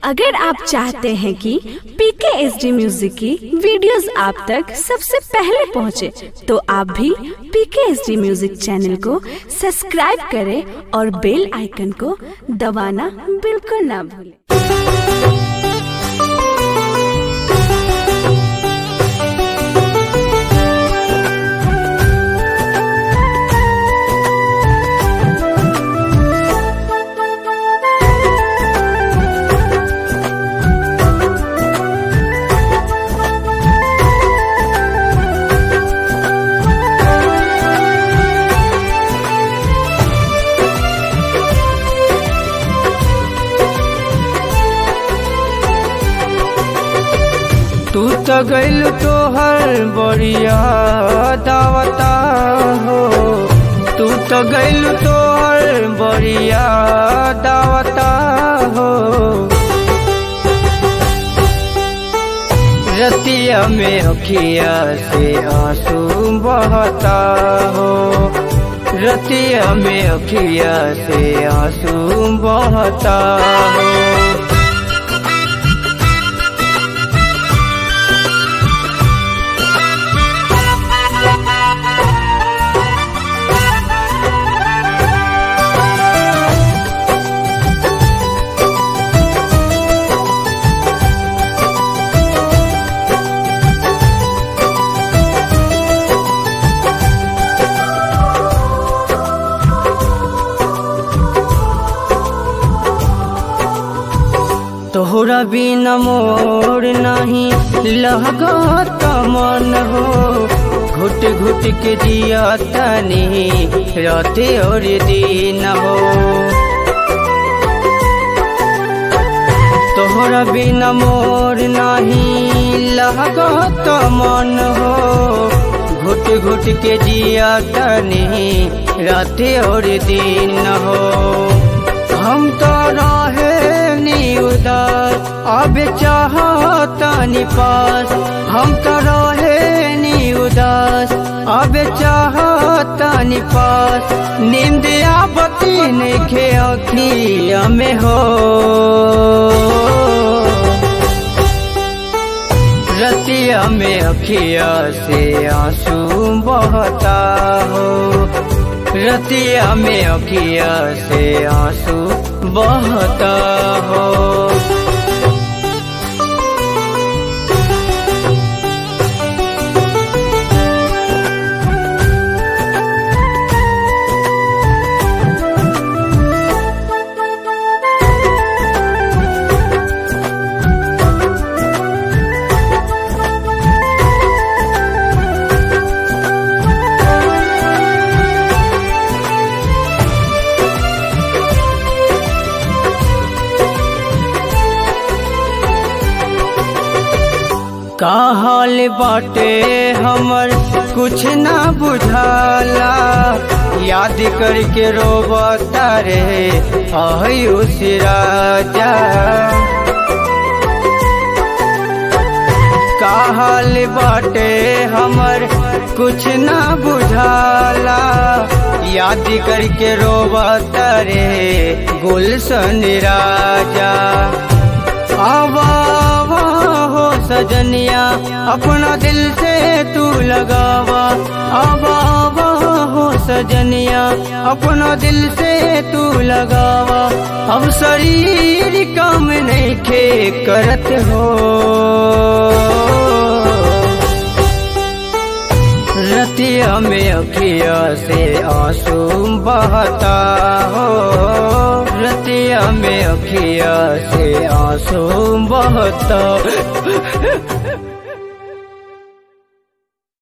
अगर आप चाहते हैं कि PKSD म्यूजिक की वीडियोस आप तक सबसे पहले पहुंचे, तो आप भी PKSD म्यूजिक चैनल को सब्सक्राइब करें और बेल आइकन को दबाना बिल्कुल ना भूलें। तू तो गइल तोहर बड़िया दावता हो, तू तो गइल तोहर बड़िया दावता हो। रतिया में अखिया से आंसू बहता हो, रतिया में अखिया से आंसू बहता हो। तोहरा बिना मोर नहीं लगत मन हो, घुट घुट के जिया तनी राते और दिन हो। तोहरा बिना मोर नहीं लगत मन हो, घुट घुट के जिया तनी राते और दिन हो। हम तो रहे उदास अब चाहतानी पास, हम तो रहे नी उदास अब चाहतानी पास। नींद आवती नइखे अखिया में हो, रतिया में अखिया से आंसू बहता हो, रतिया में अखिया से आंसू बहता हो। का हाल बाटे हमर कुछ ना बुझाला, याद करके रोबता रे आयुष राजा। का हाल बाटे हमर कुछ ना बुझाला, याद करके रोबता रे गुलशन राजा। आवा हो सजनिया अपना दिल से तू लगावा, आवा हो सजनिया अपना दिल से तू लगावा। अब शरीर काम नहीं खे करत हो, रतिया में अखिया से आंसू बहता हो, रतिया में अखिया से आंसू बहता।